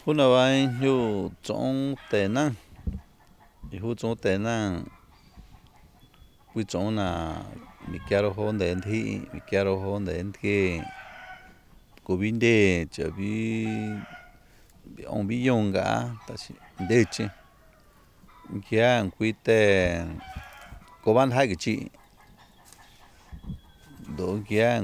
Hú nào vai nhu trong tệ năng, hú trong tệ năng, quý trong là mi kéo hôn đến thì mi kéo hôn đến thì cô bin đề cho bi ông bi dùng cả, ta chỉ đề chứ, kia quý tệ cô ban hai cái chị, đó kia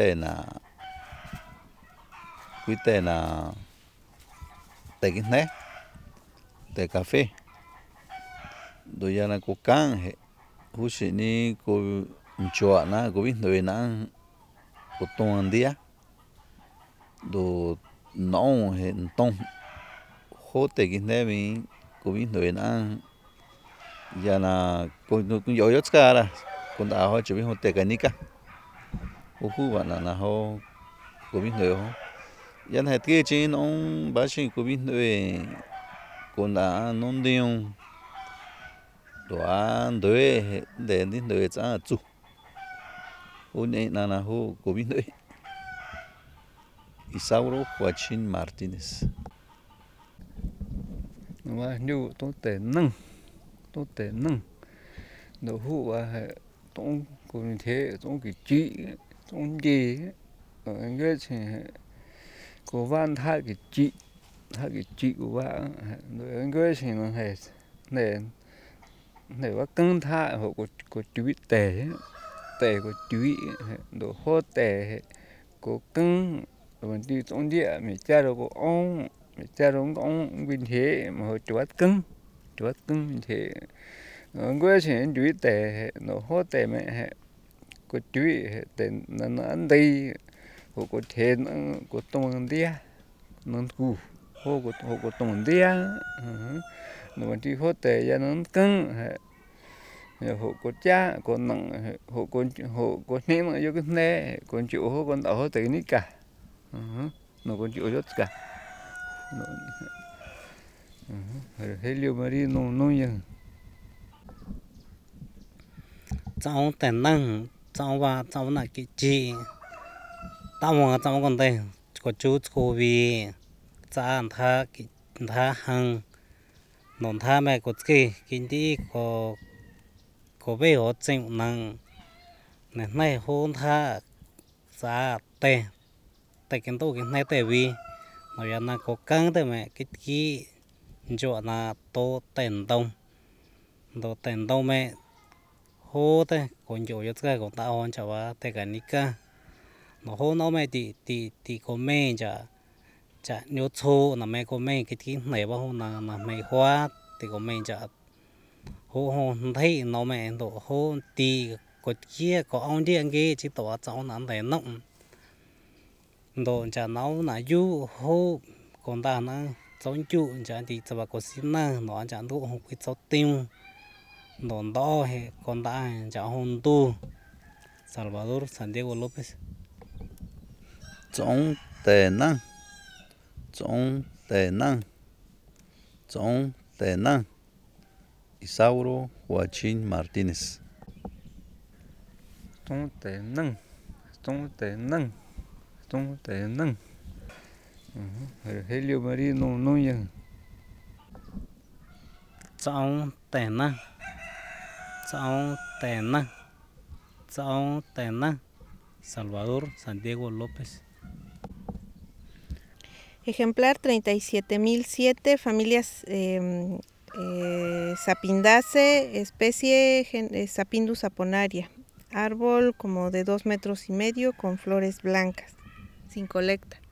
quý tệ là tệ cái này, tệ cà phê, đó giờ là cô căng, hú sĩ ni cô chua na cô bin đuổi na cô tuần dia. Do não então hote que neve kubin do na ya na kun yo yo tsara kun da ho chubi hote kanika hu bana na ho kubin do ho ya na tie chi no ba shi kubin do kun da non dion do an do de din do tsa chu hu ne na ho kubin do Isauro Joaquín Martínez. Và nhu tốt tệ nâng đầu hũ và tổng cùng thế tổng cái chị tổng gì ở anh biết thì có van hai cái chị của bạn rồi anh biết thì nó hay đểว่าcưng tha hộ của chú tệ của chú đồ hô tệ của cưng rồi đi trong địa mình cha đồ của ông mình cha đồ ông bình thế mà hồi chú cưng bình thế anh biết thì chú tệ đồ hô tệ mẹ của chú tệ nó ăn đi hộ của thế của tông địa nó cù hộ của tông địa rồi đi hô tệ ra nó cưng hộ của cha của nặng hộ của ném mà vô cái nè còn chịu hộ con đỏ tự ní cả nó còn chịu rất cả thấy liều mà đi nông dân cháu tẻ năng cháu và cháu là cái chị tao mà cháu còn đây có chú cô vì cha tha cái tha hằng nón tha mẹ có cái đi có bé ở trên năng này này hôn tha cha tẻ tẻ cái đâu cái này tẻ vì nói là có căng tẻ mẹ cái chỗ là to tẻn đông mẹ hô thế còn chỗ cho cái còn tao hơn chảว่าแต่กันนี่ก็nó hô nó mẹ thì có mẹ chả nhớ thô là mẹ có mẹ cái này bao hôm là mẹ hoa thì có mẹ chả hô thấy nó mẹ độ hô thì có kia có ông đi anh kia chỉ tỏ cháu nó để nọng độ chả nấu là du hô còn ta nó giống chu chả thì chả có xin nó chả đủ không biết cháu tiêu đồn đó hay con ta cháu hôn tu Salvador Santiago López. Trong tệ năng, trong tệ năng, trong tệ năng, Isauro Joaquín Martínez. trong tệ nâng thấy liều mà đi nông dân Trong tẻ năng, trong tẻ năng, trong tẻ năng, Salvador Santiago López. Ejemplar 37.007, familias Sapindaceae, especie Sapindus saponaria. Árbol como de 2,5 metros con flores blancas, sin colecta.